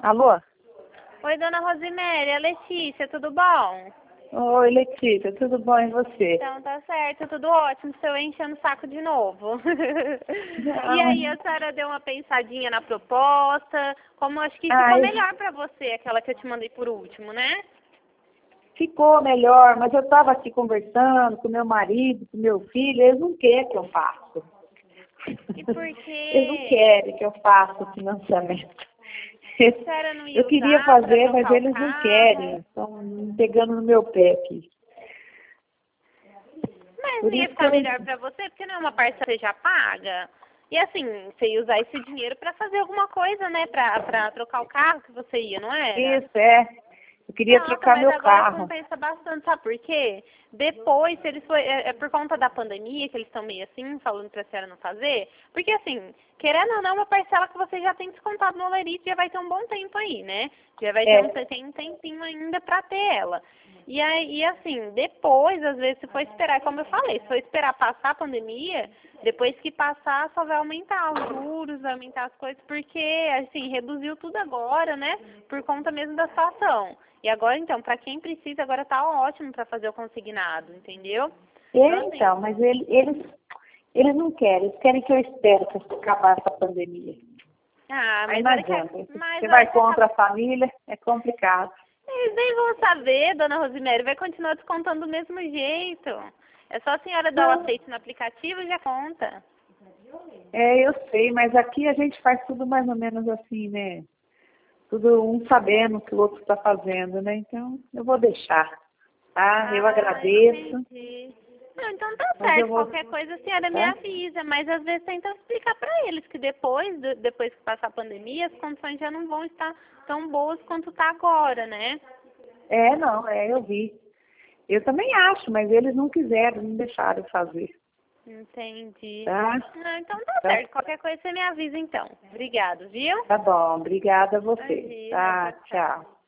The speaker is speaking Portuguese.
Alô? Oi, dona Rosiméria, Letícia, tudo bom? Oi, Letícia, tudo bom e você? Então tá certo, tudo ótimo, estou enchendo o saco de novo. E aí, Não. a senhora deu uma pensadinha na proposta, como acho que ficou Ai, melhor pra você, aquela que eu te mandei por último, né? ficou melhor, mas eu estava aqui conversando com meu marido, com meu filho, eles não querem que eu faça. E por Eles não quê? querem que eu faça o financiamento. A senhora não Eu ia queria usar pra fazer, mas trocar o eles não carro? querem. Estão pegando no meu pé aqui. Mas Por não ia isso que ficar eu... melhor pra você, porque não é uma parcela que você já paga. E assim, você ia usar esse dinheiro pra fazer alguma coisa, né? Pra trocar o carro que você ia, não era? Isso, é. Eu queria Nossa, trocar mas meu agora carro. compensa bastante, sabe por quê? Depois, se eles for, é por conta da pandemia que eles estão meio assim, falando pra senhora não fazer, porque assim, querendo ou não, uma parcela que você já tem descontado no Olerite já vai ter um bom tempo aí, né? Já vai ter É, tem um tempinho ainda pra ter ela. E aí, assim, depois, às vezes, se for esperar, como eu falei, se for esperar passar a pandemia, depois que passar, só vai aumentar os juros, vai aumentar as coisas, porque, assim, reduziu tudo agora, né? Por conta mesmo da situação. E agora, então, para quem precisa, agora tá ótimo para fazer o consignado, entendeu? Então, assim, então, mas eles não querem. Eles querem que eu espere para acabar essa pandemia. Aí mas não olha que, adianta. mas Você olha vai que contra acaba. a família, é complicado. Eles nem vão saber, dona Rosiméria, vai continuar descontando do mesmo jeito. É só a senhora dar o Não, aceite no aplicativo e já conta. eu sei, mas aqui a gente faz tudo mais ou menos assim, né? Tudo um sabendo o que o outro está fazendo, né? Então, eu vou deixar, tá? Eu Ah, agradeço, entendi. Não, então tá mas eu certo. vou, Qualquer coisa a senhora me tá? avisa, mas às vezes tenta explicar para eles que depois que passar a pandemia, as condições já não vão estar tão boas quanto tá agora, né? Não, eu vi. Eu também acho, mas eles não quiseram, não deixaram eu fazer, Entendi. tá? Ah, então tá Tá, certo. Qualquer coisa você me avisa então. Obrigado, viu? tá bom, obrigada a você, Imagina, tá? tchau, tchau. Tchau.